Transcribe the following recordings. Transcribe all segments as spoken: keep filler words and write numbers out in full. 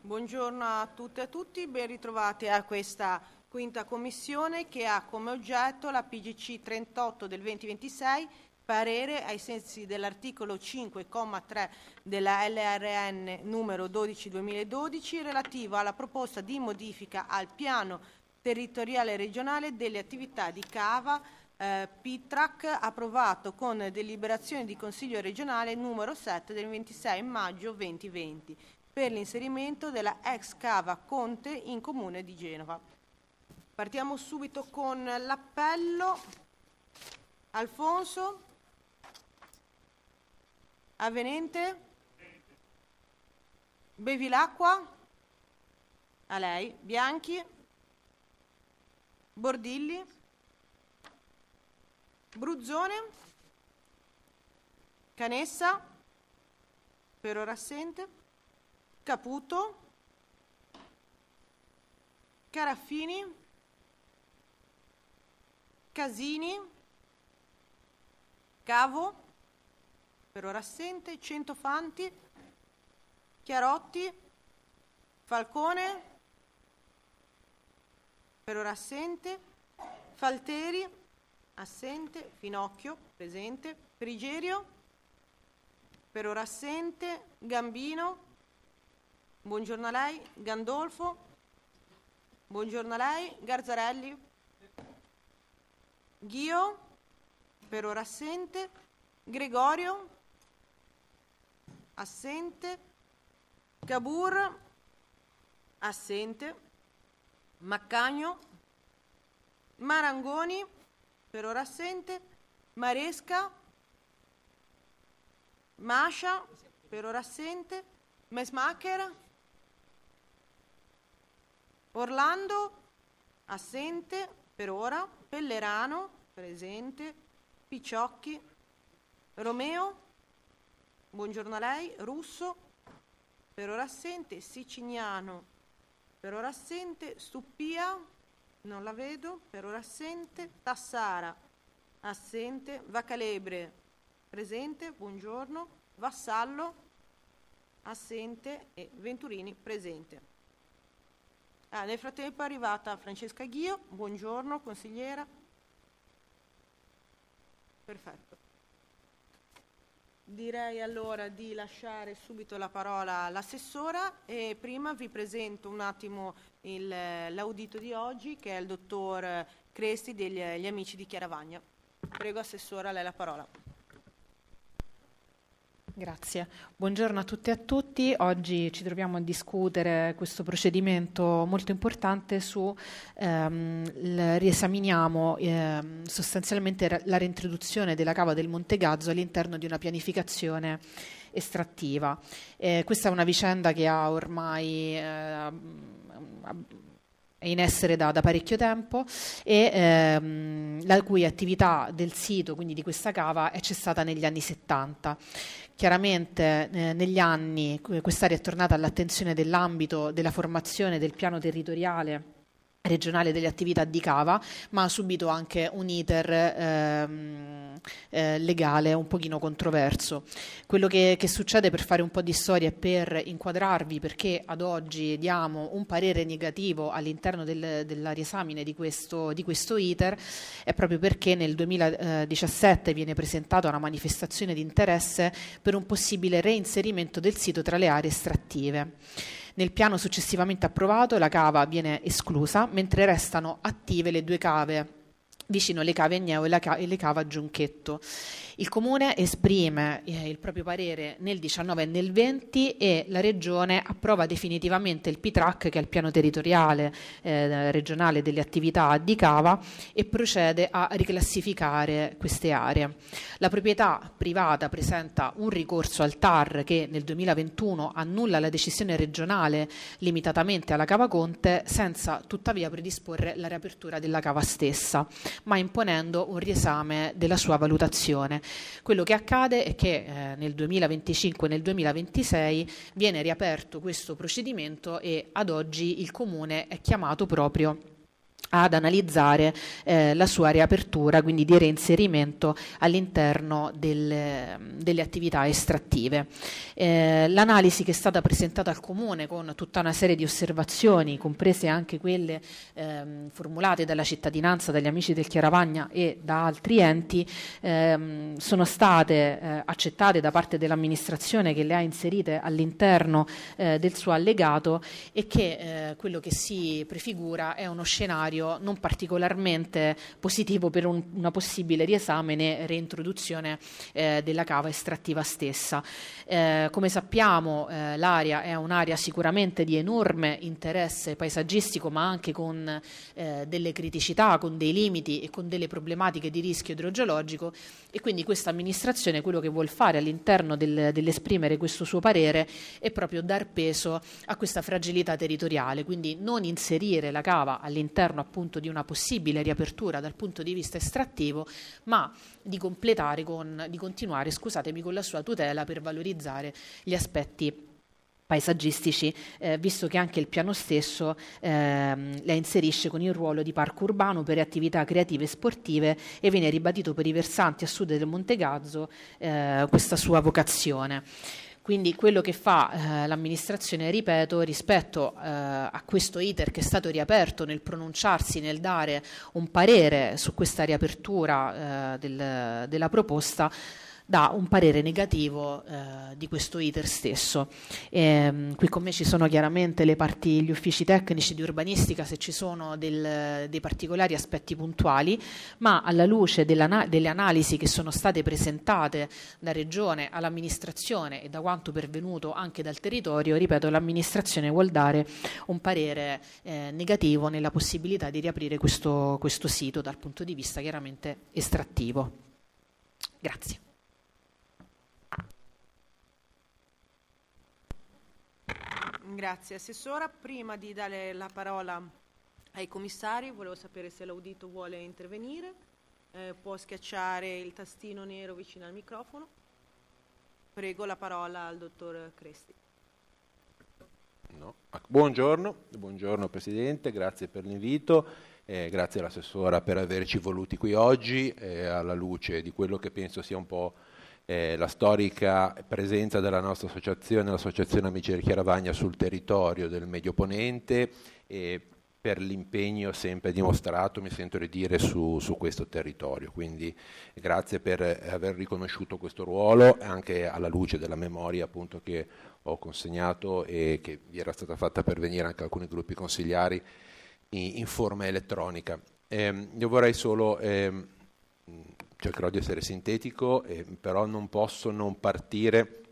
Buongiorno a tutte e a tutti, ben ritrovati a questa quinta commissione che ha come oggetto la P G C trentotto del duemilaventisei, parere ai sensi dell'articolo cinque comma tre della L R N numero dodici duemiladodici relativo alla proposta di modifica al piano territoriale regionale delle attività di cava eh, P T R A C approvato con deliberazione di Consiglio regionale numero sette del ventisei maggio duemilaventi per l'inserimento della ex cava Conte in Comune di Genova. Partiamo subito con l'appello. Alfonso? Avvenente? Bevilacqua? A lei. Bianchi? Bordilli? Bruzzone? Canessa? Per ora assente. Caputo? Caraffini? Casini? Cavo? Per ora assente. Centofanti? Chiarotti? Falcone? Per ora assente. Falteri? Assente. Finocchio? Presente. Frigerio? Per ora assente. Gambino? Buongiorno a lei. Gandolfo? Buongiorno a lei. Garzarelli? Ghio? Per ora assente. Gregorio? Assente. Cabur? Assente. Maccagno? Marangoni? Per ora assente. Maresca? Mascia? Per ora assente. Mesmacher? Orlando? Assente per ora. Pellerano? Presente. Picciocchi? Romeo? Buongiorno a lei. Russo? Per ora assente. Siciliano? Per ora assente. Stuppia? Non la vedo. Per ora assente. Tassara? Assente. Vacalebre? Presente. Buongiorno. Vassallo? Assente. E Venturini? Presente. Ah, nel frattempo è arrivata Francesca Ghio. Buongiorno, consigliera. Perfetto. Direi allora di lasciare subito la parola all'assessora e prima vi presento un attimo il, l'audito di oggi che è il dottor Cresti degli gli amici di Chiaravagna. Prego assessora, a lei la parola. Grazie. Buongiorno a tutte e a tutti. Oggi ci troviamo a discutere questo procedimento molto importante su, ehm, il, riesaminiamo ehm, sostanzialmente la reintroduzione della cava del Monte Gazzo all'interno di una pianificazione estrattiva. Eh, questa è una vicenda che ha ormai eh, è in essere da, da parecchio tempo e ehm, la cui attività del sito, quindi di questa cava, è cessata negli anni settanta. Chiaramente eh, negli anni quest'area è tornata all'attenzione dell'ambito della formazione del piano territoriale regionale delle attività di cava, ma ha subito anche un iter ehm, eh, legale un pochino controverso. Quello che, che succede, per fare un po' di storia e per inquadrarvi perché ad oggi diamo un parere negativo all'interno del, della riesamine di questo, di questo iter, è proprio perché nel duemiladiciassette viene presentata una manifestazione di interesse per un possibile reinserimento del sito tra le aree estrattive. Nel piano successivamente approvato la cava viene esclusa, mentre restano attive le due cave vicino alle cave Agneo e, la ca- e le cave Giunchetto. Il Comune esprime eh, il proprio parere nel diciannove e nel venti e la Regione approva definitivamente il P T R A C, che è il piano territoriale eh, regionale delle attività di cava, e procede a riclassificare queste aree. La proprietà privata presenta un ricorso al T A R che nel duemilaventuno annulla la decisione regionale limitatamente alla cava Conte, senza tuttavia predisporre la riapertura della cava stessa, ma imponendo un riesame della sua valutazione. Quello che accade è che eh, nel duemilaventicinque e nel duemilaventisei viene riaperto questo procedimento e ad oggi il Comune è chiamato proprio ad analizzare eh, la sua riapertura, quindi di reinserimento all'interno del, delle attività estrattive. Eh, l'analisi che è stata presentata al Comune con tutta una serie di osservazioni, comprese anche quelle ehm, formulate dalla cittadinanza, dagli amici del Chiaravagna e da altri enti, ehm, sono state eh, accettate da parte dell'amministrazione, che le ha inserite all'interno eh, del suo allegato, e che eh, quello che si prefigura è uno scenario non particolarmente positivo per un, una possibile riesame e reintroduzione eh, della cava estrattiva stessa. Eh, come sappiamo eh, l'area è un'area sicuramente di enorme interesse paesaggistico, ma anche con eh, delle criticità, con dei limiti e con delle problematiche di rischio idrogeologico, e quindi questa amministrazione quello che vuol fare all'interno del, dell'esprimere questo suo parere è proprio dar peso a questa fragilità territoriale, quindi non inserire la cava all'interno appunto di una possibile riapertura dal punto di vista estrattivo, ma di completare con, di continuare, scusatemi, con la sua tutela per valorizzare gli aspetti paesaggistici, eh, visto che anche il piano stesso ehm, la inserisce con il ruolo di parco urbano per attività creative e sportive, e viene ribadito per i versanti a sud del Monte Gazzo eh, questa sua vocazione. Quindi quello che fa eh, l'amministrazione, ripeto, rispetto eh, a questo iter che è stato riaperto, nel pronunciarsi, nel dare un parere su questa riapertura eh, del, della proposta, dà un parere negativo eh, di questo iter stesso. E, qui con me ci sono chiaramente le parti, gli uffici tecnici di urbanistica, se ci sono del, dei particolari aspetti puntuali, ma alla luce delle analisi che sono state presentate da Regione all'amministrazione e da quanto pervenuto anche dal territorio, ripeto, l'amministrazione vuol dare un parere eh, negativo nella possibilità di riaprire questo, questo sito dal punto di vista chiaramente estrattivo. Grazie. Grazie Assessora. Prima di dare la parola ai commissari, volevo sapere se l'audito vuole intervenire. Eh, può schiacciare il tastino nero vicino al microfono. Prego la parola al dottor Cresti. No. Buongiorno, buongiorno Presidente, grazie per l'invito, eh, grazie all'Assessora per averci voluti qui oggi, eh, alla luce di quello che penso sia un po' Eh, la storica presenza della nostra associazione, l'Associazione Amici del Chiaravagna, sul territorio del Medio Ponente, e per l'impegno sempre dimostrato, mi sento di dire, su, su questo territorio. Quindi grazie per aver riconosciuto questo ruolo, anche alla luce della memoria appunto che ho consegnato e che vi era stata fatta pervenire anche a alcuni gruppi consigliari in, in forma elettronica. Eh, io vorrei solo... Eh, cercherò di essere sintetico, eh, però non posso non partire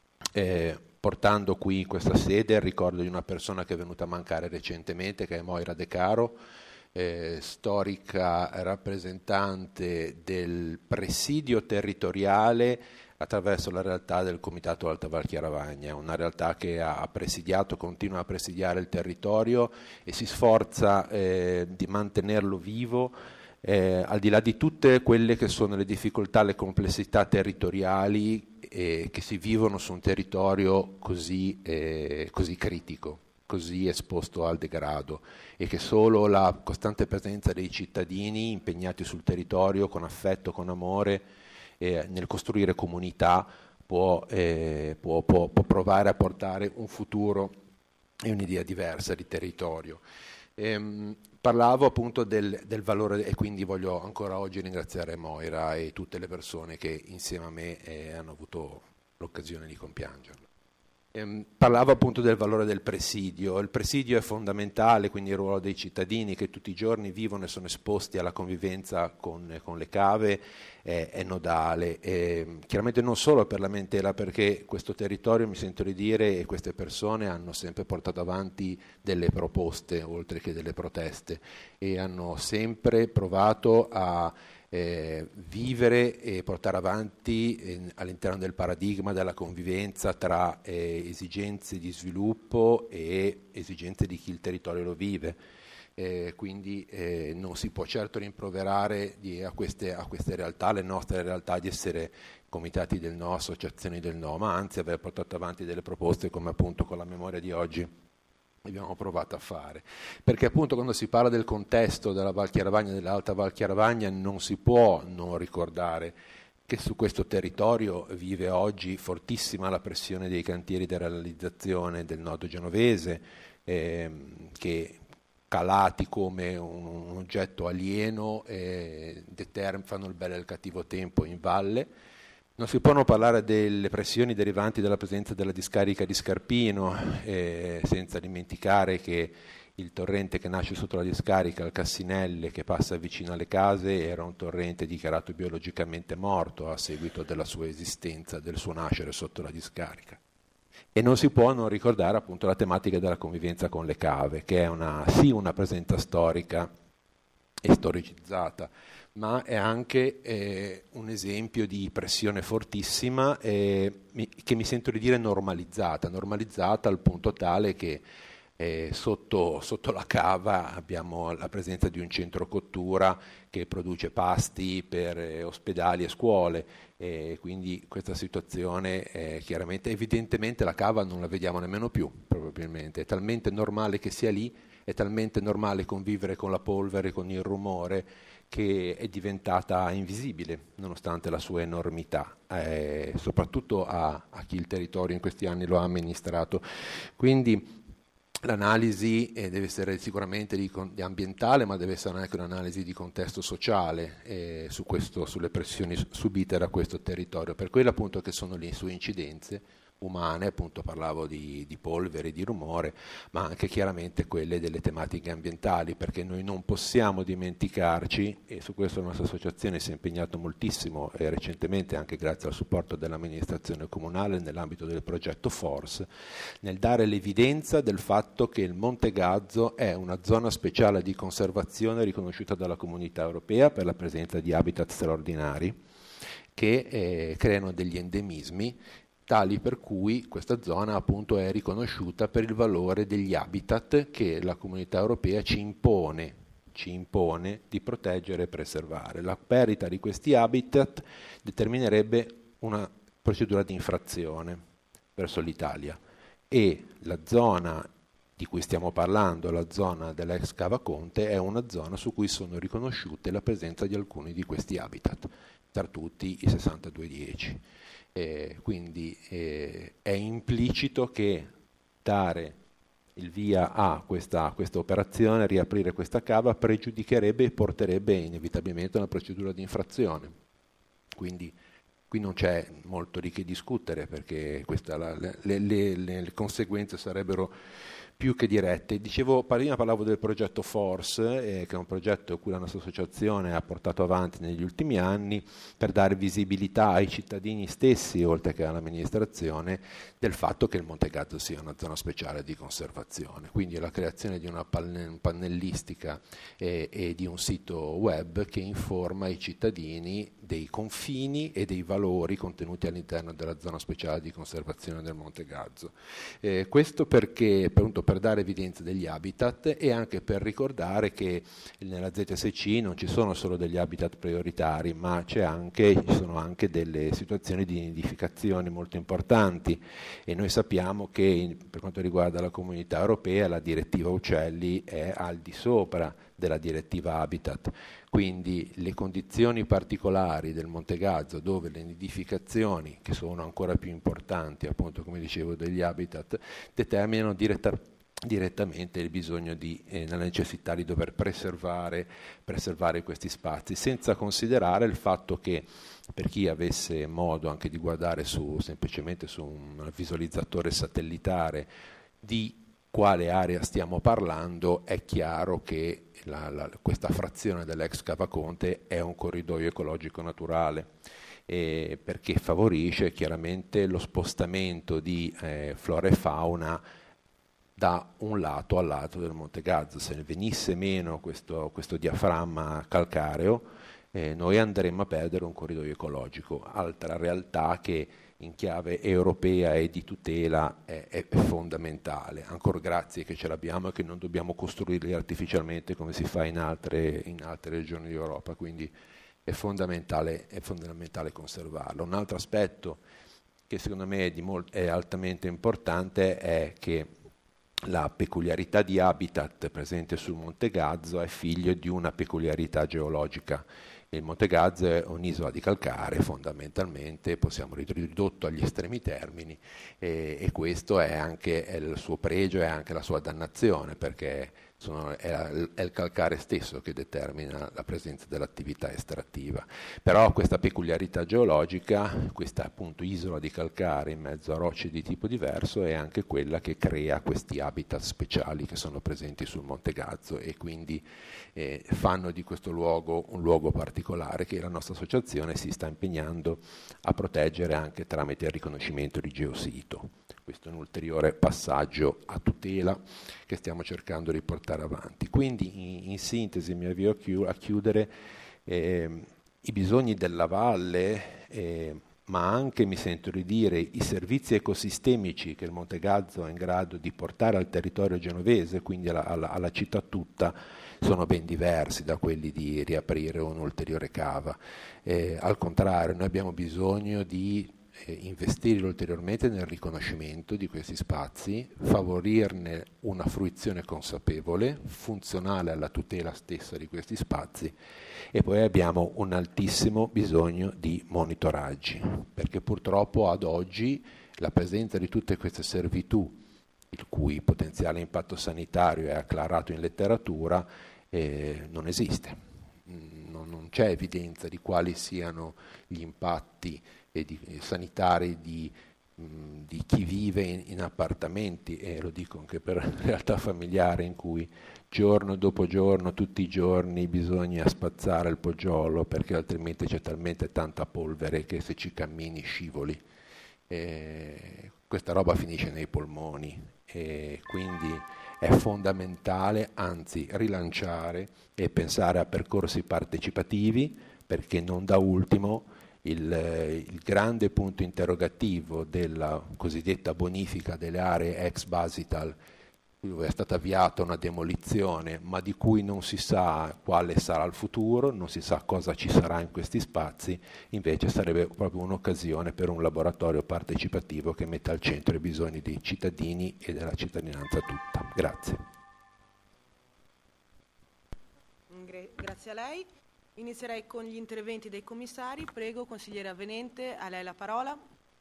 eh, portando qui in questa sede il ricordo di una persona che è venuta a mancare recentemente, che è Moira De Caro, eh, storica rappresentante del presidio territoriale attraverso la realtà del Comitato Alta Val Chiaravagna, una realtà che ha presidiato, continua a presidiare il territorio e si sforza eh, di mantenerlo vivo, Eh, al di là di tutte quelle che sono le difficoltà, le complessità territoriali eh, che si vivono su un territorio così, eh, così critico, così esposto al degrado, e che solo la costante presenza dei cittadini impegnati sul territorio con affetto, con amore, eh, nel costruire comunità può, eh, può, può, può provare a portare un futuro e un'idea diversa di territorio. Ehm, parlavo appunto del, del valore, e quindi voglio ancora oggi ringraziare Moira e tutte le persone che insieme a me eh, hanno avuto l'occasione di compiangerlo. Ehm, parlavo appunto del valore del presidio. Il presidio è fondamentale, quindi il ruolo dei cittadini che tutti i giorni vivono e sono esposti alla convivenza con, con le cave è, è nodale, e chiaramente non solo per la Mentela, perché questo territorio, mi sento di dire, e queste persone hanno sempre portato avanti delle proposte oltre che delle proteste, e hanno sempre provato a Eh, vivere e portare avanti eh, all'interno del paradigma della convivenza tra eh, esigenze di sviluppo e esigenze di chi il territorio lo vive. Eh, quindi eh, non si può certo rimproverare di, a, queste, a queste realtà, le nostre realtà, di essere comitati del no, associazioni del no, ma anzi aver portato avanti delle proposte come appunto con la memoria di oggi abbiamo provato a fare, perché appunto quando si parla del contesto della Val Chiaravagna, dell'Alta Val Chiaravagna, non si può non ricordare che su questo territorio vive oggi fortissima la pressione dei cantieri di realizzazione del nodo genovese, ehm, che calati come un, un oggetto alieno eh, determ- fanno il bello e il cattivo tempo in valle. Non si può non parlare delle pressioni derivanti dalla presenza della discarica di Scarpino, eh, senza dimenticare che il torrente che nasce sotto la discarica, il Cassinelle, che passa vicino alle case, era un torrente dichiarato biologicamente morto a seguito della sua esistenza, del suo nascere sotto la discarica. E non si può non ricordare appunto la tematica della convivenza con le cave, che è una, sì una presenza storica e storicizzata, ma è anche eh, un esempio di pressione fortissima eh, mi, che mi sento di dire normalizzata, normalizzata al punto tale che eh, sotto, sotto la cava abbiamo la presenza di un centro cottura che produce pasti per eh, ospedali e scuole, e quindi questa situazione eh, chiaramente, evidentemente la cava non la vediamo nemmeno più, probabilmente, è talmente normale che sia lì, è talmente normale convivere con la polvere, con il rumore, che è diventata invisibile nonostante la sua enormità, eh, soprattutto a, a chi il territorio in questi anni lo ha amministrato. Quindi l'analisi eh, deve essere sicuramente di, di ambientale, ma deve essere anche un'analisi di contesto sociale eh, su questo, sulle pressioni subite da questo territorio, per quello appunto che sono le sue incidenze umane, appunto parlavo di, di polvere, di rumore, ma anche chiaramente quelle delle tematiche ambientali, perché noi non possiamo dimenticarci, e su questo la nostra associazione si è impegnato moltissimo e recentemente anche grazie al supporto dell'amministrazione comunale nell'ambito del progetto FORCE, nel dare l'evidenza del fatto che il Monte Gazzo è una zona speciale di conservazione riconosciuta dalla Comunità Europea per la presenza di habitat straordinari che eh, creano degli endemismi tali per cui questa zona appunto è riconosciuta per il valore degli habitat che la Comunità Europea ci impone, ci impone di proteggere e preservare. La perdita di questi habitat determinerebbe una procedura di infrazione verso l'Italia e la zona di cui stiamo parlando, la zona dell'ex Cava Conte, è una zona su cui sono riconosciute la presenza di alcuni di questi habitat, tra tutti i sessantadue dieci. Eh, quindi eh, è implicito che dare il via a questa, questa operazione, riaprire questa cava, pregiudicherebbe e porterebbe inevitabilmente a una procedura di infrazione. Quindi qui non c'è molto di che discutere, perché questa, la, le, le, le, le conseguenze sarebbero più che dirette. Dicevo, prima parlavo del progetto FORCE, eh, che è un progetto a cui la nostra associazione ha portato avanti negli ultimi anni per dare visibilità ai cittadini stessi, oltre che all'amministrazione, del fatto che il Monte Gazzo sia una zona speciale di conservazione. Quindi la creazione di una pannellistica e, e di un sito web che informa i cittadini dei confini e dei valori contenuti all'interno della zona speciale di conservazione del Monte Gazzo. Eh, questo perché, appunto, per dare evidenza degli habitat e anche per ricordare che nella Z S C non ci sono solo degli habitat prioritari, ma c'è anche, ci sono anche delle situazioni di nidificazione molto importanti, e noi sappiamo che in, per quanto riguarda la Comunità Europea la direttiva uccelli è al di sopra della direttiva Habitat, quindi le condizioni particolari del Monte Gazzo, dove le nidificazioni, che sono ancora più importanti, appunto come dicevo, degli habitat, determinano diretta, direttamente il bisogno di, eh, la necessità di dover preservare, preservare questi spazi, senza considerare il fatto che, per chi avesse modo anche di guardare su, semplicemente su un visualizzatore satellitare di quale area stiamo parlando, è chiaro che la, la, questa frazione dell'ex Cava Conte è un corridoio ecologico naturale, eh, perché favorisce chiaramente lo spostamento di eh, flora e fauna da un lato all'altro del Monte Gazzo. Se ne venisse meno questo, questo diaframma calcareo, eh, noi andremmo a perdere un corridoio ecologico. Altra realtà che in chiave europea e di tutela è, è fondamentale. Ancora grazie che ce l'abbiamo e che non dobbiamo costruirli artificialmente come si fa in altre, in altre regioni d'Europa, quindi è fondamentale, è fondamentale conservarlo. Un altro aspetto che secondo me è, di molt- è altamente importante è che la peculiarità di habitat presente sul Monte Gazzo è figlio di una peculiarità geologica. Il Monte Gazzo è un'isola di calcare fondamentalmente, possiamo ridotto agli estremi termini, e, e questo è anche è il suo pregio e anche la sua dannazione, perché sono, è, è il calcare stesso che determina la presenza dell'attività estrattiva. Però questa peculiarità geologica, questa appunto isola di calcare in mezzo a rocce di tipo diverso, è anche quella che crea questi habitat speciali che sono presenti sul Monte Gazzo e quindi eh, fanno di questo luogo un luogo particolare che la nostra associazione si sta impegnando a proteggere anche tramite il riconoscimento di geosito. Questo è un ulteriore passaggio a tutela che stiamo cercando di portare avanti. Quindi in, in sintesi mi avvio a, chiu- a chiudere eh, i bisogni della valle, eh, ma anche, mi sento di dire, i servizi ecosistemici che il Monte Gazzo è in grado di portare al territorio genovese, quindi alla, alla, alla città tutta, sono ben diversi da quelli di riaprire un'ulteriore cava. Eh, al contrario, noi abbiamo bisogno di eh, investire ulteriormente nel riconoscimento di questi spazi, favorirne una fruizione consapevole, funzionale alla tutela stessa di questi spazi, e poi abbiamo un altissimo bisogno di monitoraggi, perché purtroppo ad oggi la presenza di tutte queste servitù, il cui potenziale impatto sanitario è acclarato in letteratura, eh, non esiste. Non, non c'è evidenza di quali siano gli impatti eh, di, eh, sanitari di, mh, di chi vive in, in appartamenti, e lo dico anche per realtà familiari in cui giorno dopo giorno, tutti i giorni bisogna spazzare il poggiolo perché altrimenti c'è talmente tanta polvere che se ci cammini scivoli. Eh, questa roba finisce nei polmoni e quindi è fondamentale, anzi, rilanciare e pensare a percorsi partecipativi, perché non da ultimo il, il grande punto interrogativo della cosiddetta bonifica delle aree ex Basital, dove è stata avviata una demolizione, ma di cui non si sa quale sarà il futuro, non si sa cosa ci sarà in questi spazi, invece sarebbe proprio un'occasione per un laboratorio partecipativo che metta al centro i bisogni dei cittadini e della cittadinanza tutta. Grazie. Grazie a lei. Inizierei con gli interventi dei commissari. Prego, consigliere Avvenente, a lei la parola.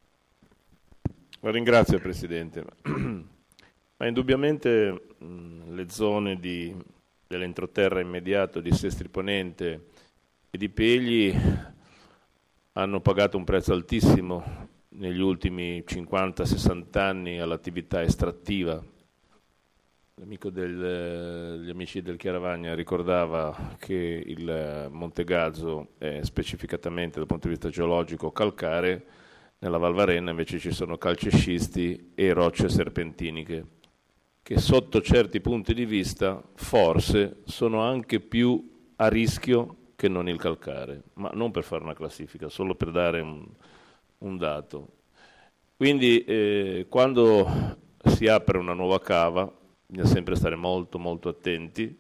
La ringrazio, Presidente. Ma indubbiamente mh, le zone di, dell'entroterra immediato di Sestri Ponente e di Pegli hanno pagato un prezzo altissimo negli ultimi cinquanta sessanta anni all'attività estrattiva. L'amico del, gli amici del Chiaravagna ricordava che il Monte Gazzo è specificatamente dal punto di vista geologico calcare, nella Val Varenna invece ci sono calcescisti e rocce serpentiniche, che sotto certi punti di vista forse sono anche più a rischio che non il calcare, ma non per fare una classifica, solo per dare un, un dato. Quindi eh, quando si apre una nuova cava bisogna sempre stare molto molto attenti,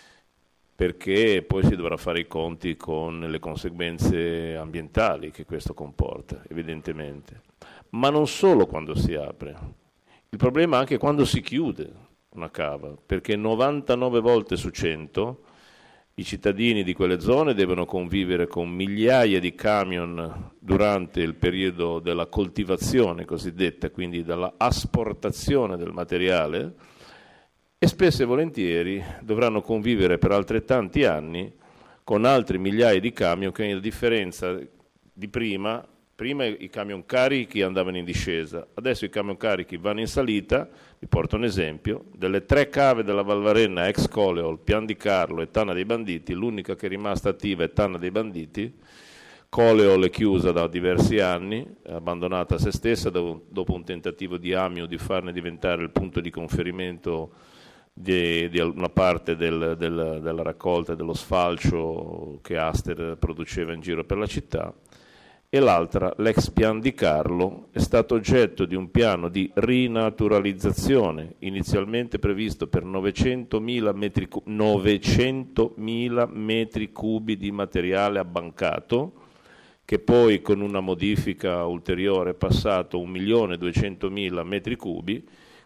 perché poi si dovrà fare i conti con le conseguenze ambientali che questo comporta, evidentemente. Ma non solo quando si apre. Il problema è anche quando si chiude una cava, perché novantanove volte su cento i cittadini di quelle zone devono convivere con migliaia di camion durante il periodo della coltivazione cosiddetta, quindi della asportazione del materiale, e spesso e volentieri dovranno convivere per altrettanti anni con altri migliaia di camion che, a differenza di prima, prima i camion carichi andavano in discesa, adesso i camion carichi vanno in salita. Vi porto un esempio: delle tre cave della Val Varenna, ex Coleol, Pian di Carlo e Tanna dei Banditi, l'unica che è rimasta attiva è Tanna dei Banditi. Coleol è chiusa da diversi anni, è abbandonata a se stessa dopo un tentativo di Amio di farne diventare il punto di conferimento di, di una parte del, del, della raccolta e dello sfalcio che Aster produceva in giro per la città. E l'altra, l'ex Pian di Carlo, è stato oggetto di un piano di rinaturalizzazione inizialmente previsto per novecentomila metri, cu- novecentomila metri cubi di materiale abbancato, che poi con una modifica ulteriore è passato a un milione duecentomila metri cubi.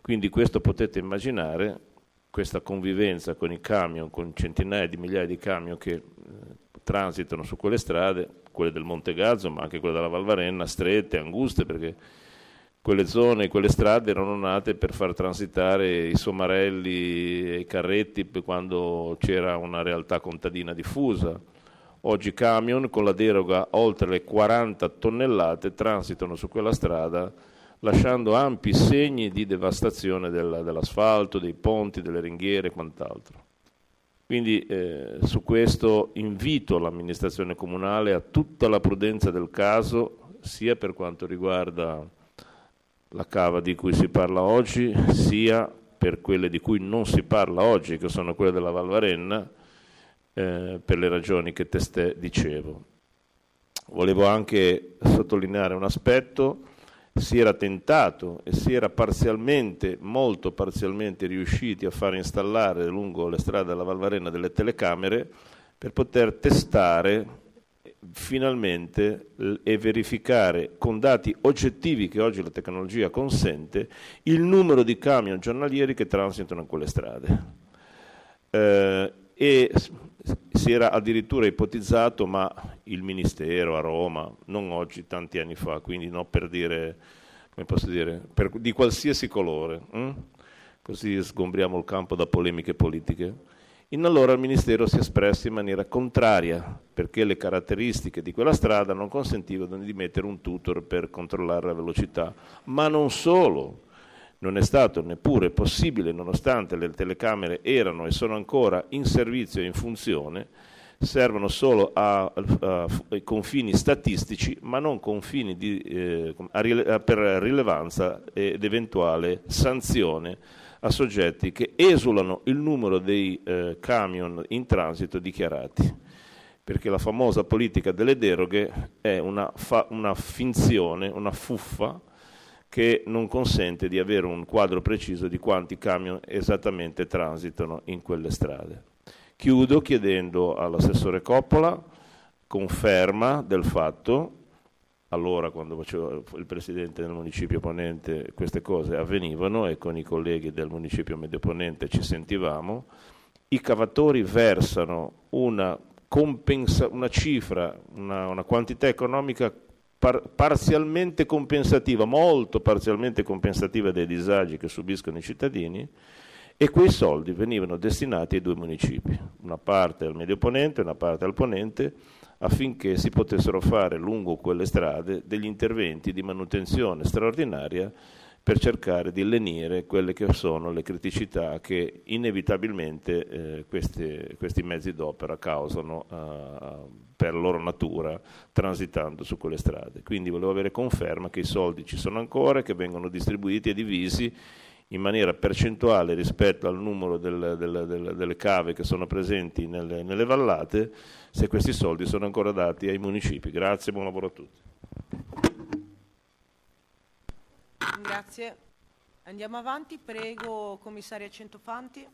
Quindi questo potete immaginare, questa convivenza con i camion, con centinaia di migliaia di camion che eh, transitano su quelle strade, quelle del Monte Gazzo, ma anche quelle della Valvarenna, strette, anguste, perché quelle zone, quelle strade erano nate per far transitare i somarelli e i carretti quando c'era una realtà contadina diffusa. Oggi camion con la deroga oltre le quaranta tonnellate transitano su quella strada lasciando ampi segni di devastazione del, dell'asfalto, dei ponti, delle ringhiere e quant'altro. Quindi eh, su questo invito l'amministrazione comunale a tutta la prudenza del caso, sia per quanto riguarda la cava di cui si parla oggi, sia per quelle di cui non si parla oggi, che sono quelle della Valvarenna, eh, per le ragioni che testé dicevo. Volevo anche sottolineare un aspetto: si era tentato e si era parzialmente, molto parzialmente riusciti a far installare lungo le strade della Valvarenna delle telecamere per poter testare finalmente e verificare con dati oggettivi che oggi la tecnologia consente il numero di camion giornalieri che transitano in quelle strade. Eh, e si era addirittura ipotizzato, ma il Ministero a Roma, non oggi, tanti anni fa, quindi no per dire, come posso dire, per, di qualsiasi colore, hm? Così sgombriamo il campo da polemiche politiche. In allora il Ministero si è espresso in maniera contraria, perché le caratteristiche di quella strada non consentivano di mettere un tutor per controllare la velocità. Ma non solo, non è stato neppure possibile, nonostante le telecamere erano e sono ancora in servizio e in funzione, servono solo a, a, a, a confini statistici, ma non confini di, eh, a rile, per rilevanza ed eventuale sanzione a soggetti che esulano il numero dei eh, camion in transito dichiarati, perché la famosa politica delle deroghe è una, fa, una finzione, una fuffa che non consente di avere un quadro preciso di quanti camion esattamente transitano in quelle strade. Chiudo chiedendo all'assessore Coppola conferma del fatto. Allora, quando facevo il presidente del municipio ponente, queste cose avvenivano e con i colleghi del municipio medio ponente ci sentivamo. I cavatori versano una, compensa, una cifra, una, una quantità economica par, parzialmente compensativa, molto parzialmente compensativa dei disagi che subiscono i cittadini, e quei soldi venivano destinati ai due municipi, una parte al medio ponente e una parte al ponente, affinché si potessero fare lungo quelle strade degli interventi di manutenzione straordinaria per cercare di lenire quelle che sono le criticità che inevitabilmente eh, questi, questi mezzi d'opera causano uh, per loro natura transitando su quelle strade. Quindi volevo avere conferma che i soldi ci sono ancora e che vengono distribuiti e divisi in maniera percentuale rispetto al numero del, del, del, delle cave che sono presenti nelle, nelle vallate, se questi soldi sono ancora dati ai municipi. Grazie, buon lavoro a tutti. Grazie. Andiamo avanti, prego commissaria Centofanti.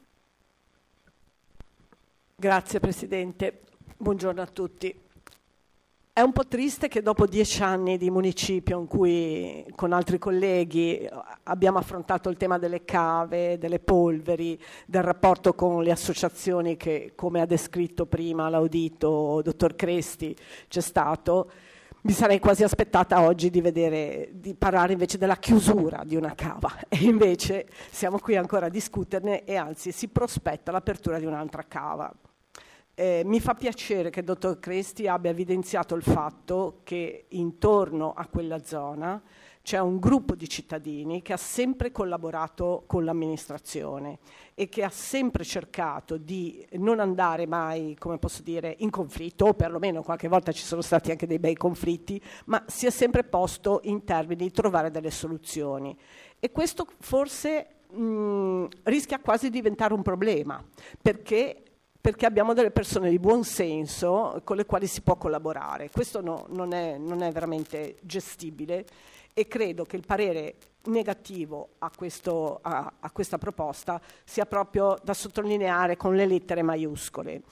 Grazie Presidente, buongiorno a tutti. È un po' triste che dopo dieci anni di municipio in cui con altri colleghi abbiamo affrontato il tema delle cave, delle polveri, del rapporto con le associazioni che, come ha descritto prima l'audito dottor Cresti, c'è stato, mi sarei quasi aspettata oggi di vedere, di parlare invece della chiusura di una cava, e invece siamo qui ancora a discuterne e anzi si prospetta l'apertura di un'altra cava. Eh, mi fa piacere che il dottor Cresti abbia evidenziato il fatto che intorno a quella zona c'è un gruppo di cittadini che ha sempre collaborato con l'amministrazione e che ha sempre cercato di non andare mai, come posso dire, in conflitto, o perlomeno qualche volta ci sono stati anche dei bei conflitti, ma si è sempre posto in termini di trovare delle soluzioni. E questo forse mh, rischia quasi di diventare un problema, perché perché abbiamo delle persone di buon senso con le quali si può collaborare. Questo no, non, è, non è veramente gestibile e credo che il parere negativo a, questo, a, a questa proposta sia proprio da sottolineare con le lettere maiuscole.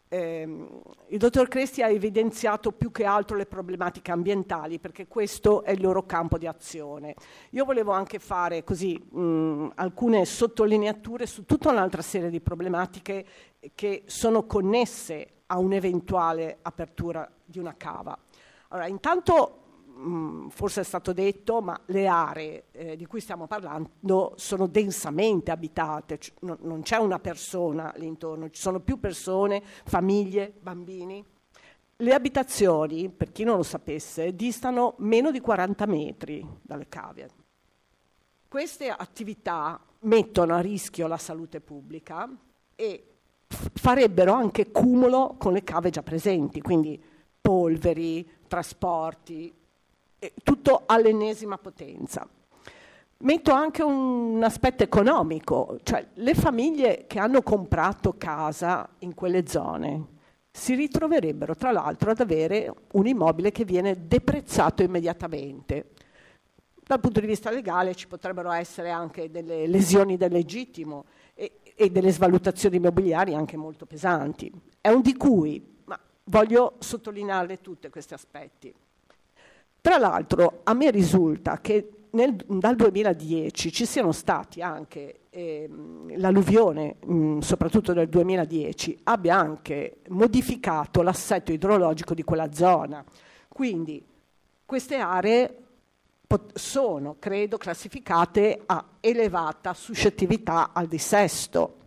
Eh, il dottor Cresti ha evidenziato più che altro le problematiche ambientali, perché questo è il loro campo di azione. Io volevo anche fare così mh, alcune sottolineature su tutta un'altra serie di problematiche che sono connesse a un'eventuale apertura di una cava. Allora, intanto forse è stato detto, ma le aree eh, di cui stiamo parlando sono densamente abitate, c- non, non c'è una persona lì intorno, ci sono più persone, famiglie, bambini. Le abitazioni, per chi non lo sapesse, distano meno di quaranta metri dalle cave. Queste attività mettono a rischio la salute pubblica e f- farebbero anche cumulo con le cave già presenti, quindi polveri, trasporti, tutto all'ennesima potenza. Metto anche un aspetto economico, cioè le famiglie che hanno comprato casa in quelle zone si ritroverebbero tra l'altro ad avere un immobile che viene deprezzato immediatamente. Dal punto di vista legale ci potrebbero essere anche delle lesioni del legittimo e, e delle svalutazioni immobiliari anche molto pesanti. È un di cui, ma voglio sottolineare tutti questi aspetti. Tra l'altro a me risulta che nel, dal duemiladieci ci siano stati anche eh, l'alluvione, mh, soprattutto nel duemiladieci, abbia anche modificato l'assetto idrologico di quella zona. Quindi queste aree pot- sono, credo, classificate a elevata suscettibilità al dissesto.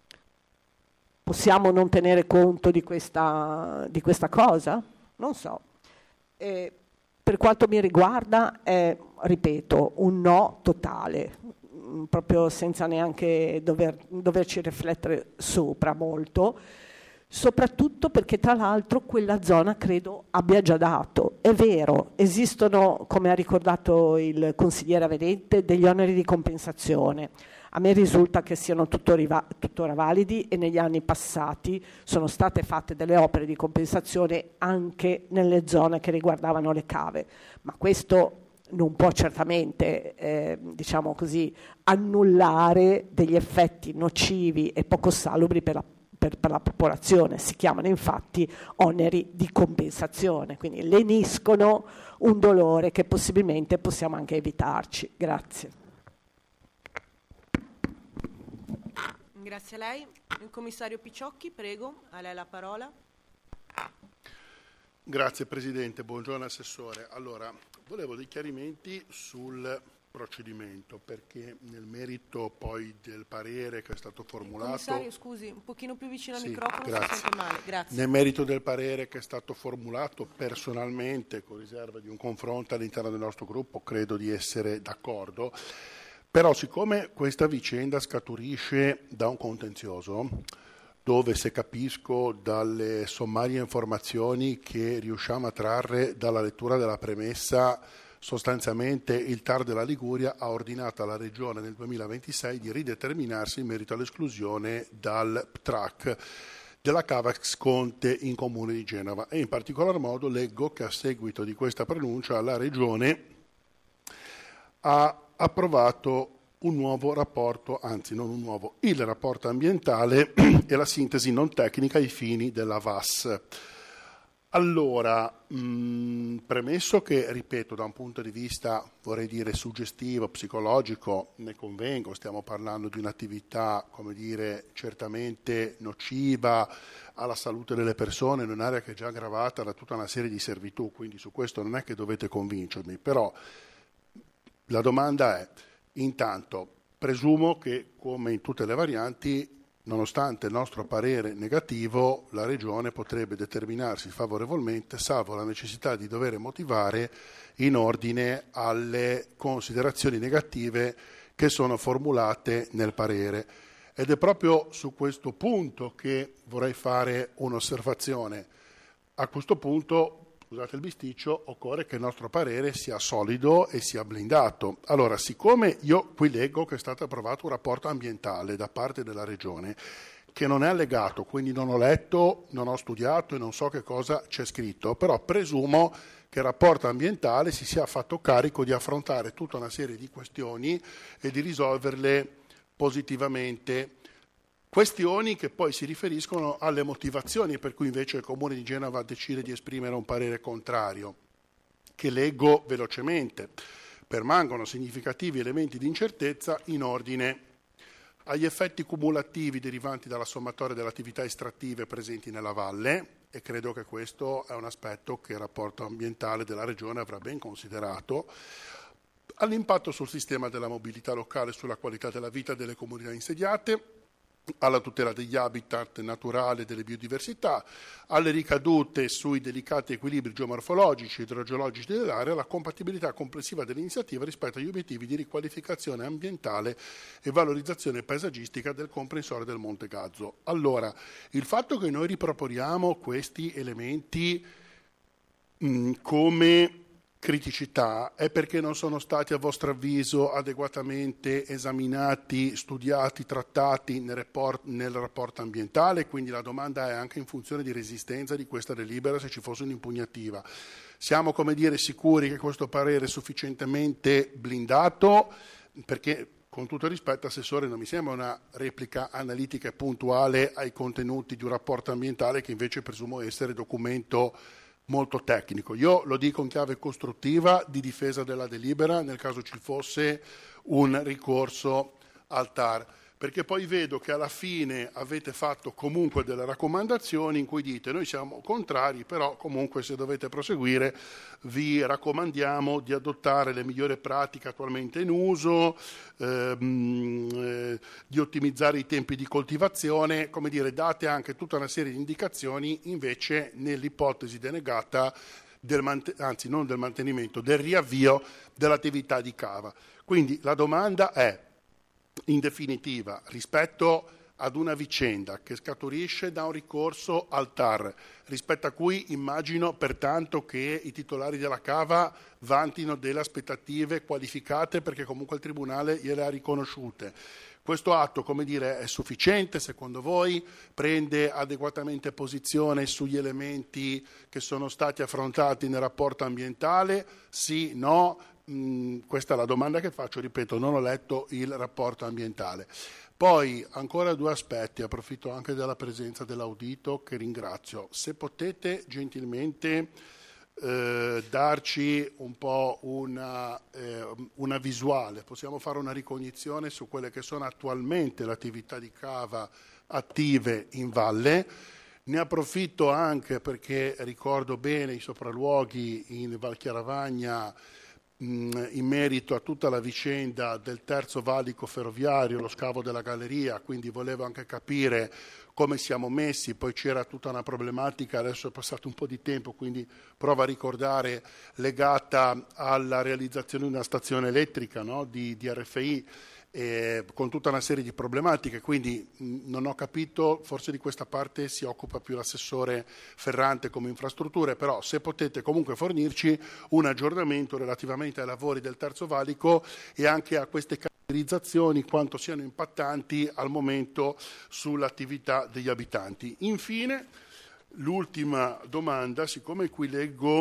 Possiamo non tenere conto di questa, di questa cosa? Non so. Eh, Per quanto mi riguarda è, ripeto, un no totale, proprio senza neanche dover, doverci riflettere sopra molto, soprattutto perché tra l'altro quella zona credo abbia già dato. È vero, esistono, come ha ricordato il consigliere Avvedente, degli oneri di compensazione. A me risulta che siano tuttora, tuttora validi e negli anni passati sono state fatte delle opere di compensazione anche nelle zone che riguardavano le cave, ma questo non può certamente eh, diciamo così, annullare degli effetti nocivi e poco salubri per la, per, per la popolazione. Si chiamano infatti oneri di compensazione, quindi leniscono un dolore che possibilmente possiamo anche evitarci. Grazie. Grazie a lei. Il commissario Picciocchi, prego, a lei la parola. Grazie Presidente, buongiorno Assessore. Allora, volevo dei chiarimenti sul procedimento, perché nel merito poi del parere che è stato formulato... Commissario, scusi, un pochino più vicino al sì, microfono, grazie. si sente male. Grazie. Nel merito del parere che è stato formulato, personalmente, con riserva di un confronto all'interno del nostro gruppo, credo di essere d'accordo. Però siccome questa vicenda scaturisce da un contenzioso, dove se capisco dalle sommarie informazioni che riusciamo a trarre dalla lettura della premessa, sostanzialmente il T A R della Liguria ha ordinato alla Regione nel duemilaventisei di rideterminarsi in merito all'esclusione dal P T R A C della Cavax Conte in Comune di Genova, e in particolar modo leggo che a seguito di questa pronuncia la Regione ha approvato un nuovo rapporto, anzi non un nuovo, il rapporto ambientale e la sintesi non tecnica ai fini della V A S. Allora, mh, premesso che, ripeto, da un punto di vista, vorrei dire, suggestivo, psicologico, ne convengo, stiamo parlando di un'attività, come dire, certamente nociva alla salute delle persone, in un'area che è già aggravata da tutta una serie di servitù, quindi su questo non è che dovete convincermi, però la domanda è, intanto, presumo che, come in tutte le varianti, nonostante il nostro parere negativo, la Regione potrebbe determinarsi favorevolmente, salvo la necessità di dover motivare in ordine alle considerazioni negative che sono formulate nel parere. Ed è proprio su questo punto che vorrei fare un'osservazione. A questo punto, scusate il bisticcio, occorre che il nostro parere sia solido e sia blindato. Allora, siccome io qui leggo che è stato approvato un rapporto ambientale da parte della Regione, che non è allegato, quindi non ho letto, non ho studiato e non so che cosa c'è scritto, però presumo che il rapporto ambientale si sia fatto carico di affrontare tutta una serie di questioni e di risolverle positivamente. Questioni che poi si riferiscono alle motivazioni per cui invece il Comune di Genova decide di esprimere un parere contrario, che leggo velocemente. Permangono significativi elementi di incertezza in ordine agli effetti cumulativi derivanti dalla sommatoria delle attività estrattive presenti nella valle, e credo che questo è un aspetto che il rapporto ambientale della Regione avrà ben considerato, all'impatto sul sistema della mobilità locale e sulla qualità della vita delle comunità insediate, alla tutela degli habitat naturali e delle biodiversità, alle ricadute sui delicati equilibri geomorfologici e idrogeologici dell'area, alla compatibilità complessiva dell'iniziativa rispetto agli obiettivi di riqualificazione ambientale e valorizzazione paesaggistica del comprensorio del Monte Gazzo. Allora, il fatto che noi riproponiamo questi elementi mh, come criticità è perché non sono stati, a vostro avviso, adeguatamente esaminati, studiati, trattati nel, report, nel rapporto ambientale, quindi la domanda è anche in funzione di resistenza di questa delibera se ci fosse un'impugnativa. Siamo, come dire, sicuri che questo parere è sufficientemente blindato? Perché, con tutto il rispetto, Assessore, non mi sembra una replica analitica e puntuale ai contenuti di un rapporto ambientale che invece presumo essere documento molto tecnico. Io lo dico in chiave costruttiva di difesa della delibera nel caso ci fosse un ricorso al T A R, perché poi vedo che alla fine avete fatto comunque delle raccomandazioni in cui dite noi siamo contrari, però comunque se dovete proseguire vi raccomandiamo di adottare le migliori pratiche attualmente in uso, ehm, eh, di ottimizzare i tempi di coltivazione, come dire, date anche tutta una serie di indicazioni invece nell'ipotesi denegata del mant- anzi non del mantenimento, del riavvio dell'attività di cava. Quindi la domanda è, in definitiva, rispetto ad una vicenda che scaturisce da un ricorso al T A R, rispetto a cui immagino pertanto che i titolari della cava vantino delle aspettative qualificate perché comunque il Tribunale gliele ha riconosciute. Questo atto, come dire, è sufficiente secondo voi? Prende adeguatamente posizione sugli elementi che sono stati affrontati nel rapporto ambientale? Sì, no? Mm, questa è la domanda che faccio, ripeto, non ho letto il rapporto ambientale. Poi ancora due aspetti, approfitto anche della presenza dell'audito che ringrazio. Se potete gentilmente eh, darci un po' una, eh, una visuale, possiamo fare una ricognizione su quelle che sono attualmente le attività di cava attive in valle. Ne approfitto anche perché ricordo bene i sopralluoghi in Val Chiaravagna in merito a tutta la vicenda del terzo valico ferroviario, lo scavo della galleria, quindi volevo anche capire come siamo messi, poi c'era tutta una problematica, adesso è passato un po' di tempo, quindi provo a ricordare, legata alla realizzazione di una stazione elettrica, no? di, di R F I, eh, con tutta una serie di problematiche, quindi mh, non ho capito, forse di questa parte si occupa più l'assessore Ferrante come infrastrutture, però se potete comunque fornirci un aggiornamento relativamente ai lavori del terzo valico e anche a queste caratterizzazioni, quanto siano impattanti al momento sull'attività degli abitanti. Infine, l'ultima domanda, siccome qui leggo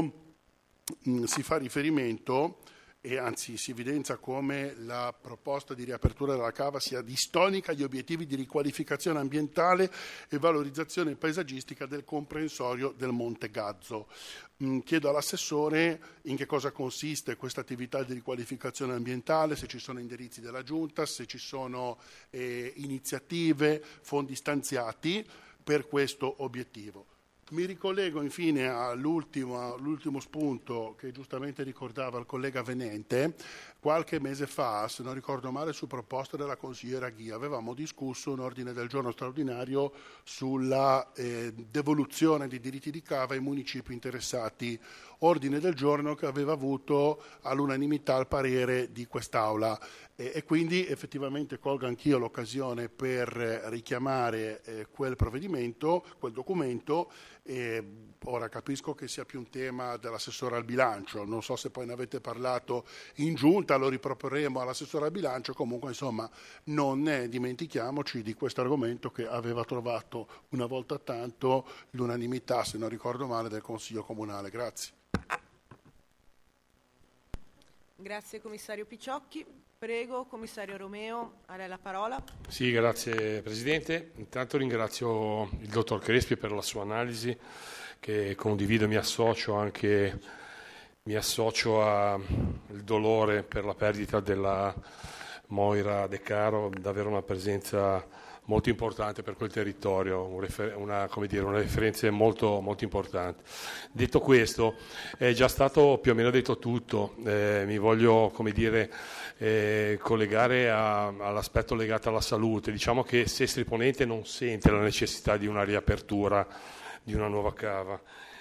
mh, si fa riferimento e anzi si evidenzia come la proposta di riapertura della cava sia distonica agli obiettivi di riqualificazione ambientale e valorizzazione paesaggistica del comprensorio del Monte Gazzo. Mm, chiedo all'assessore in che cosa consiste questa attività di riqualificazione ambientale, se ci sono indirizzi della Giunta, se ci sono eh, iniziative, fondi stanziati per questo obiettivo. Mi ricollego infine all'ultimo, all'ultimo spunto che giustamente ricordava il collega Venente. Qualche mese fa, se non ricordo male, su proposta della consigliera Ghia, avevamo discusso un ordine del giorno straordinario sulla eh, devoluzione di diritti di cava ai municipi interessati, ordine del giorno che aveva avuto all'unanimità il parere di quest'Aula. E, e quindi effettivamente colgo anch'io l'occasione per richiamare eh, quel provvedimento, quel documento. E ora capisco che sia più un tema dell'assessore al bilancio, non so se poi ne avete parlato in giunta, lo riproporremo all'assessore al bilancio, comunque insomma non ne dimentichiamoci di questo argomento che aveva trovato una volta tanto l'unanimità, se non ricordo male, del Consiglio Comunale. Grazie. Grazie commissario Picciocchi. Prego, commissario Romeo, a lei la parola. Sì, grazie Presidente. Intanto ringrazio il dottor Crespi per la sua analisi, che condivido e mi associo anche mi associo al dolore per la perdita della Moira De Caro, davvero una presenza molto importante per quel territorio, una, come dire, una referenza molto, molto importante. Detto questo, è già stato più o meno detto tutto, eh, mi voglio, come dire, eh, collegare a, all'aspetto legato alla salute. Diciamo che Sestri Ponente non sente la necessità di una riapertura di una nuova cava.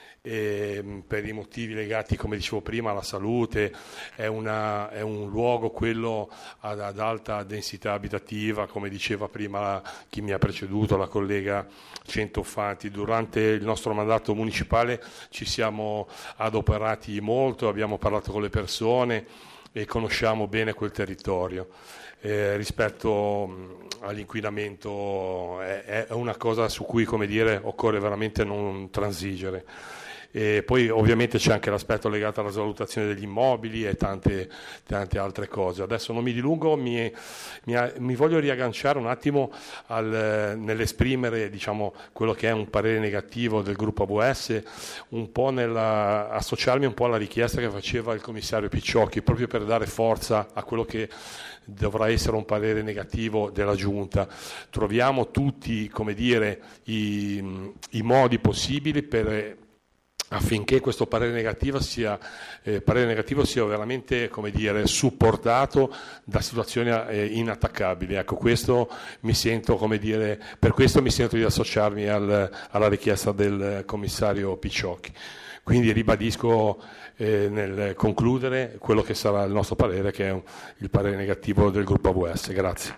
E per i motivi legati, come dicevo prima, alla salute, è, una, è un luogo quello ad, ad alta densità abitativa, come diceva prima chi mi ha preceduto, la collega Centofanti. Durante il nostro mandato municipale ci siamo adoperati molto, abbiamo parlato con le persone e conosciamo bene quel territorio. Eh, rispetto mh, all'inquinamento è, è una cosa su cui, come dire, occorre veramente non transigere. E poi ovviamente c'è anche l'aspetto legato alla valutazione degli immobili e tante, tante altre cose. Adesso non mi dilungo, mi, mi, mi voglio riagganciare un attimo al, nell'esprimere, diciamo, quello che è un parere negativo del gruppo A V S, un po' nella, associarmi un po' alla richiesta che faceva il commissario Picciocchi, proprio per dare forza a quello che dovrà essere un parere negativo della Giunta. Troviamo tutti, come dire, i, i modi possibili per affinché questo parere negativo sia, eh, parere negativo sia veramente, come dire, supportato da situazioni eh, inattaccabili. Ecco, questo mi sento, come dire, per questo mi sento di associarmi al, alla richiesta del commissario Picciocchi. Quindi ribadisco eh, nel concludere quello che sarà il nostro parere, che è un, il parere negativo del gruppo A V S. Grazie.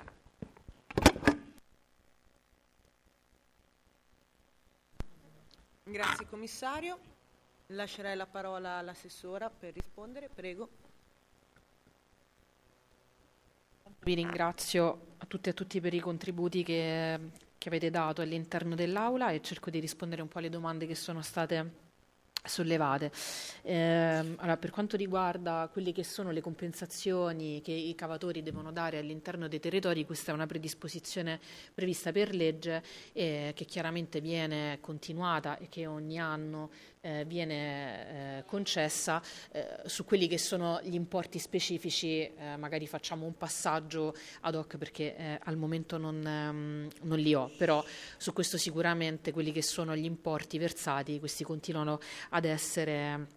Grazie commissario. Lascerei la parola all'assessora per rispondere, prego. Vi ringrazio a tutti e a tutti per i contributi che, che avete dato all'interno dell'Aula e cerco di rispondere un po' alle domande che sono state sollevate. Eh, allora, per quanto riguarda quelle che sono le compensazioni che i cavatori devono dare all'interno dei territori, questa è una predisposizione prevista per legge eh, che chiaramente viene continuata e che ogni anno eh, viene eh, concessa. Eh, su quelli che sono gli importi specifici eh, magari facciamo un passaggio ad hoc perché eh, al momento non, ehm, non li ho, però su questo sicuramente quelli che sono gli importi versati, questi continuano ad essere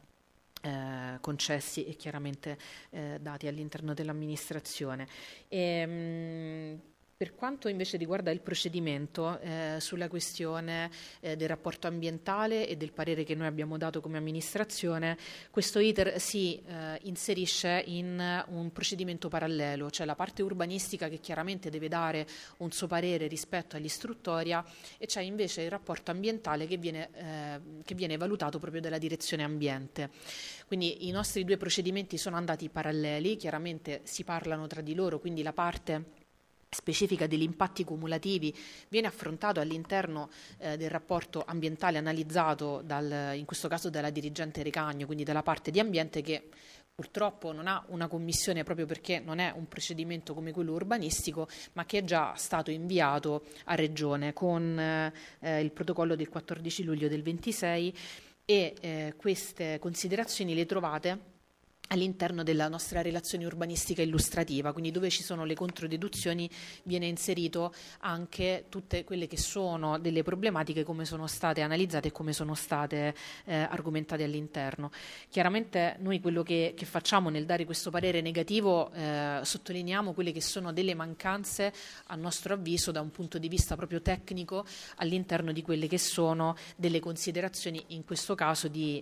eh, concessi e chiaramente eh, dati all'interno dell'amministrazione. E, mh, per quanto invece riguarda il procedimento eh, sulla questione eh, del rapporto ambientale e del parere che noi abbiamo dato come amministrazione, questo iter si eh, inserisce in un procedimento parallelo, cioè la parte urbanistica che chiaramente deve dare un suo parere rispetto all'istruttoria e c'è invece il rapporto ambientale che viene, eh, che viene valutato proprio dalla direzione ambiente. Quindi i nostri due procedimenti sono andati paralleli, chiaramente si parlano tra di loro, quindi la parte specifica degli impatti cumulativi viene affrontato all'interno eh, del rapporto ambientale analizzato dal, in questo caso dalla dirigente Recagno, quindi dalla parte di ambiente che purtroppo non ha una commissione proprio perché non è un procedimento come quello urbanistico, ma che è già stato inviato a Regione con eh, il protocollo del quattordici luglio del ventisei e eh, queste considerazioni le trovate all'interno della nostra relazione urbanistica illustrativa, quindi dove ci sono le controdeduzioni viene inserito anche tutte quelle che sono delle problematiche come sono state analizzate e come sono state eh, argomentate all'interno. Chiaramente noi quello che, che facciamo nel dare questo parere negativo eh, sottolineiamo quelle che sono delle mancanze a nostro avviso da un punto di vista proprio tecnico all'interno di quelle che sono delle considerazioni in questo caso di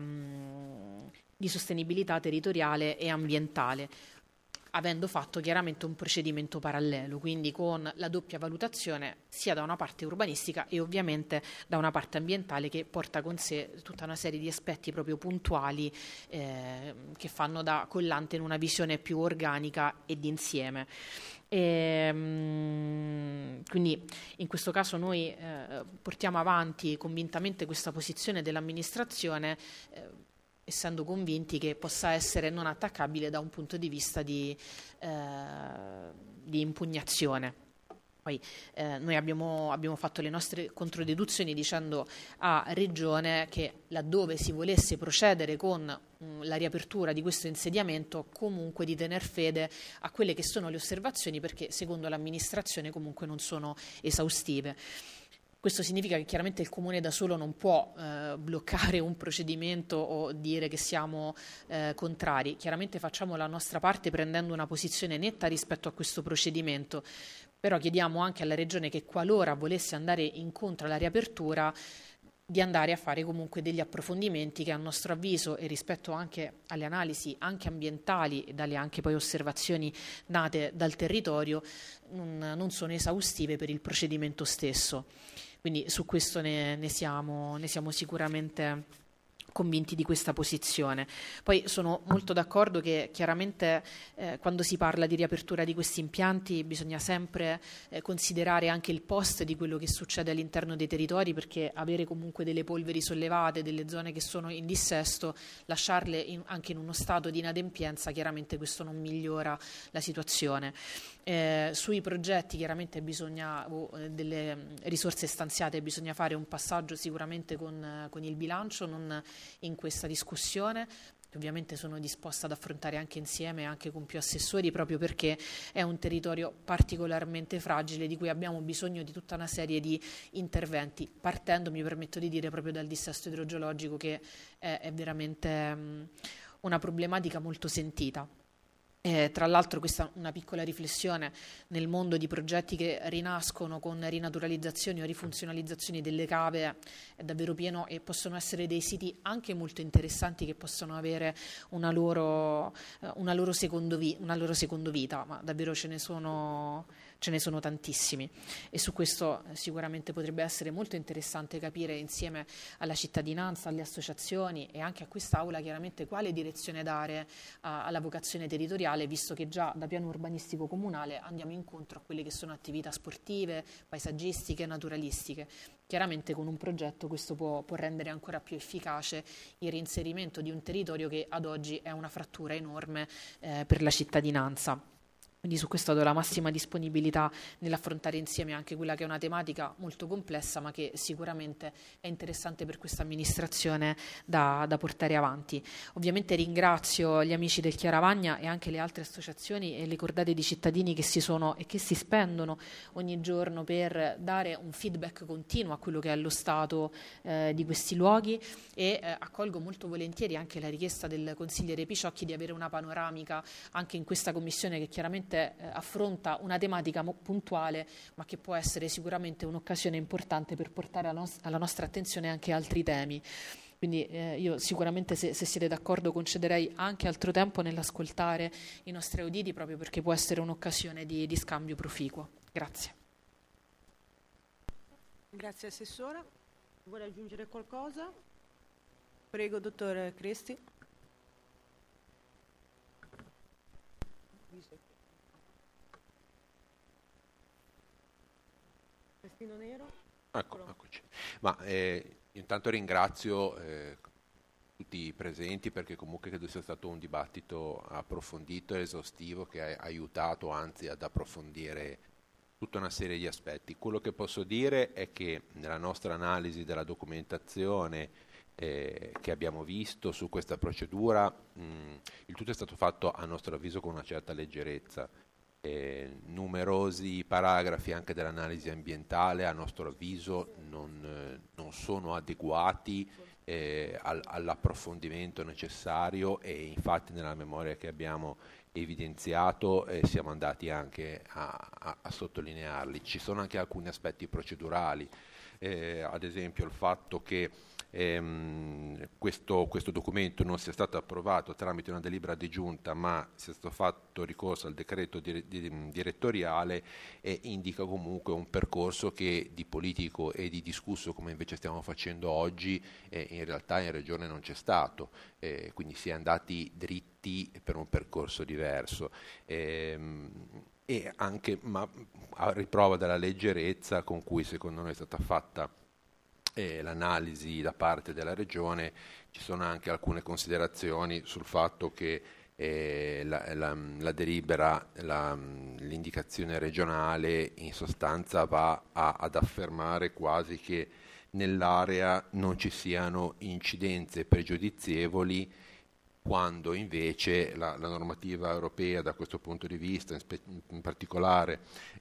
ehm, di sostenibilità territoriale e ambientale, avendo fatto chiaramente un procedimento parallelo, quindi con la doppia valutazione sia da una parte urbanistica e ovviamente da una parte ambientale che porta con sé tutta una serie di aspetti proprio puntuali eh, che fanno da collante in una visione più organica e d'insieme. E, mh, quindi in questo caso noi eh, portiamo avanti convintamente questa posizione dell'amministrazione eh, essendo convinti che possa essere non attaccabile da un punto di vista di, eh, di impugnazione. Poi eh, noi abbiamo, abbiamo fatto le nostre controdeduzioni dicendo a Regione che laddove si volesse procedere con mh, la riapertura di questo insediamento, comunque di tener fede a quelle che sono le osservazioni, perché secondo l'amministrazione comunque non sono esaustive. Questo significa che chiaramente il Comune da solo non può eh, bloccare un procedimento o dire che siamo eh, contrari. Chiaramente facciamo la nostra parte prendendo una posizione netta rispetto a questo procedimento, però chiediamo anche alla Regione che qualora volesse andare incontro alla riapertura di andare a fare comunque degli approfondimenti che a nostro avviso e rispetto anche alle analisi anche ambientali e dalle anche poi osservazioni nate dal territorio non, non sono esaustive per il procedimento stesso. Quindi su questo ne, ne, siamo, ne siamo sicuramente convinti di questa posizione. Poi sono molto d'accordo che chiaramente eh, quando si parla di riapertura di questi impianti bisogna sempre eh, considerare anche il post di quello che succede all'interno dei territori, perché avere comunque delle polveri sollevate, delle zone che sono in dissesto, lasciarle in, anche in uno stato di inadempienza, chiaramente questo non migliora la situazione. Eh, sui progetti chiaramente bisogna, oh, delle risorse stanziate, bisogna fare un passaggio sicuramente con, eh, con il bilancio, non in questa discussione, che ovviamente sono disposta ad affrontare anche insieme, anche con più assessori, proprio perché è un territorio particolarmente fragile di cui abbiamo bisogno di tutta una serie di interventi, partendo, mi permetto di dire, proprio dal dissesto idrogeologico, che è, è veramente um, una problematica molto sentita. Eh, tra l'altro questa è una piccola riflessione nel mondo di progetti che rinascono con rinaturalizzazioni o rifunzionalizzazioni delle cave, è davvero pieno e possono essere dei siti anche molto interessanti che possono avere una loro, eh, una loro, secondo, vi, una loro secondo vita, ma davvero ce ne sono, ce ne sono tantissimi e su questo eh, sicuramente potrebbe essere molto interessante capire insieme alla cittadinanza, alle associazioni e anche a quest'Aula chiaramente quale direzione dare a, alla vocazione territoriale, visto che già da piano urbanistico comunale andiamo incontro a quelle che sono attività sportive, paesaggistiche, naturalistiche. Chiaramente con un progetto questo può, può rendere ancora più efficace il reinserimento di un territorio che ad oggi è una frattura enorme eh, per la cittadinanza. Quindi su questo do la massima disponibilità nell'affrontare insieme anche quella che è una tematica molto complessa, ma che sicuramente è interessante per questa amministrazione da, da portare avanti. Ovviamente ringrazio gli amici del Chiaravagna e anche le altre associazioni e le cordate di cittadini che si sono e che si spendono ogni giorno per dare un feedback continuo a quello che è lo stato eh, di questi luoghi e eh, accolgo molto volentieri anche la richiesta del consigliere Piciocchi di avere una panoramica anche in questa commissione che chiaramente affronta una tematica puntuale, ma che può essere sicuramente un'occasione importante per portare alla, nos- alla nostra attenzione anche altri temi. Quindi eh, io sicuramente, se, se siete d'accordo, concederei anche altro tempo nell'ascoltare i nostri auditi, proprio perché può essere un'occasione di, di scambio proficuo. Grazie. Grazie Assessora. Vuole aggiungere qualcosa? Prego, Dottor Cresti. Nero. Ecco, eccoci. Ma eh, intanto ringrazio eh, tutti i presenti, perché comunque credo sia stato un dibattito approfondito e esaustivo che ha aiutato anzi ad approfondire tutta una serie di aspetti. Quello che posso dire è che nella nostra analisi della documentazione eh, che abbiamo visto su questa procedura mh, il tutto è stato fatto a nostro avviso con una certa leggerezza. Eh, numerosi paragrafi anche dell'analisi ambientale a nostro avviso non, eh, non sono adeguati eh, al, all'approfondimento necessario e infatti nella memoria che abbiamo evidenziato eh, siamo andati anche a, a, a sottolinearli. Ci sono anche alcuni aspetti procedurali, eh, ad esempio il fatto che Ehm, questo, questo documento non sia stato approvato tramite una delibera di giunta, ma sia stato fatto ricorso al decreto di, di, direttoriale e indica comunque un percorso che di politico e di discusso, come invece stiamo facendo oggi, eh, in realtà in Regione non c'è stato, eh, quindi si è andati dritti per un percorso diverso. Ehm, e anche ma a riprova della leggerezza con cui secondo noi è stata fatta e l'analisi da parte della Regione, ci sono anche alcune considerazioni sul fatto che eh, la, la, la delibera, la, l'indicazione regionale in sostanza va a, ad affermare quasi che nell'area non ci siano incidenze pregiudizievoli, quando invece la, la normativa europea da questo punto di vista, in, spe, in particolare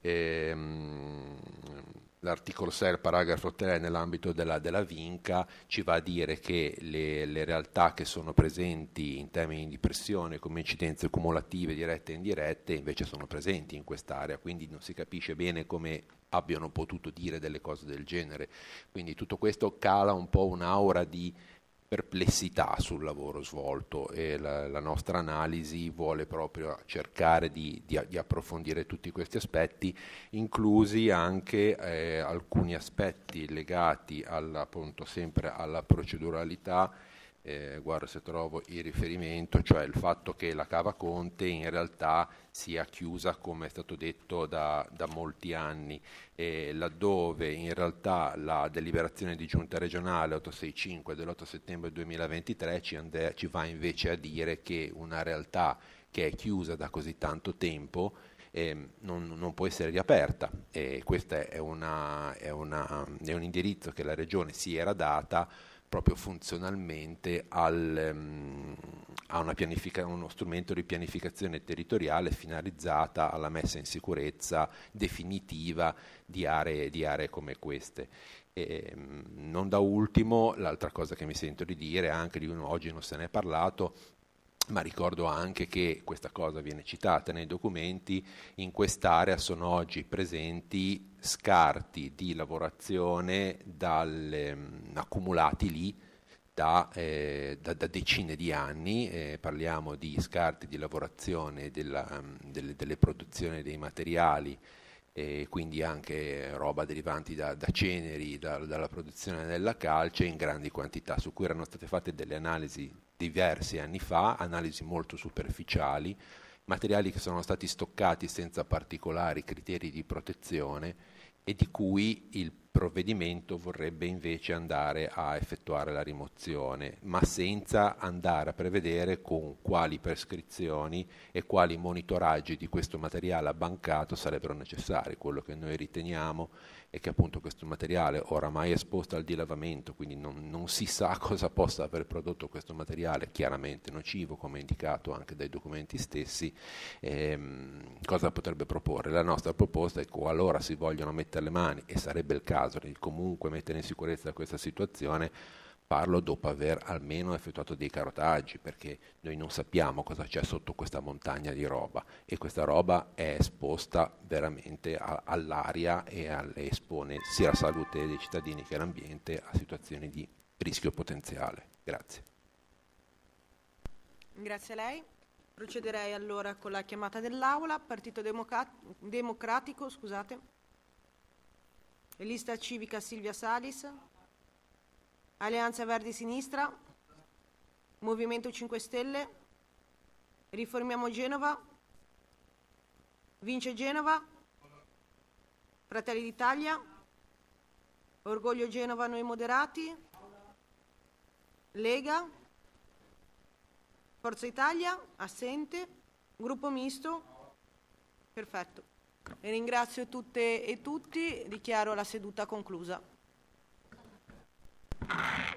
ehm, l'articolo sei, paragrafo tre, nell'ambito della, della Vinca, ci va a dire che le, le realtà che sono presenti in termini di pressione come incidenze cumulative dirette e indirette invece sono presenti in quest'area, quindi non si capisce bene come abbiano potuto dire delle cose del genere. Quindi tutto questo cala un po' un'aura di perplessità sul lavoro svolto e la, la nostra analisi vuole proprio cercare di, di, di approfondire tutti questi aspetti, inclusi anche eh, alcuni aspetti legati alla, appunto sempre alla proceduralità. Eh, guarda se trovo il riferimento, cioè il fatto che la Cava Conte in realtà sia chiusa, come è stato detto, da, da molti anni, eh, laddove in realtà la deliberazione di giunta regionale ottocentosessantacinque dell'otto settembre duemilaventitré ci, ande, ci va invece a dire che una realtà che è chiusa da così tanto tempo eh, non, non può essere riaperta, e questo è, una, è, una, è un indirizzo che la Regione si era data proprio funzionalmente al, um, a una pianifica- uno strumento di pianificazione territoriale finalizzata alla messa in sicurezza definitiva di aree, di aree come queste. E, um, non da ultimo, l'altra cosa che mi sento di dire, anche di uno, oggi non se ne è parlato, ma ricordo anche che questa cosa viene citata nei documenti, in quest'area sono oggi presenti scarti di lavorazione dal, um, accumulati lì da, eh, da, da decine di anni, eh, parliamo di scarti di lavorazione della, um, delle, delle produzioni dei materiali, e quindi anche roba derivanti da, da ceneri, da, dalla produzione della calce in grandi quantità, su cui erano state fatte delle analisi diversi anni fa, analisi molto superficiali, materiali che sono stati stoccati senza particolari criteri di protezione e di cui il provvedimento vorrebbe invece andare a effettuare la rimozione, ma senza andare a prevedere con quali prescrizioni e quali monitoraggi di questo materiale abbancato sarebbero necessari. Quello che noi riteniamo è che appunto questo materiale oramai è esposto al dilavamento, quindi non, non si sa cosa possa aver prodotto questo materiale, chiaramente nocivo come indicato anche dai documenti stessi. Ehm, cosa potrebbe proporre? La nostra proposta è che qualora si vogliono mettere le mani, e sarebbe il caso di comunque mettere in sicurezza questa situazione, farlo dopo aver almeno effettuato dei carotaggi, perché noi non sappiamo cosa c'è sotto questa montagna di roba, e questa roba è esposta veramente a, all'aria e alle, espone sia la salute dei cittadini che l'ambiente a situazioni di rischio potenziale. Grazie. Grazie a lei. Procederei allora con la chiamata dell'Aula. Partito Democrat- Democratico, scusate. Lista Civica Silvia Salis. Alleanza Verdi Sinistra, Movimento cinque Stelle, Riformiamo Genova, Vince Genova, Fratelli d'Italia, Orgoglio Genova Noi Moderati, Lega, Forza Italia, assente, Gruppo Misto, perfetto. E ringrazio tutte e tutti, dichiaro la seduta conclusa.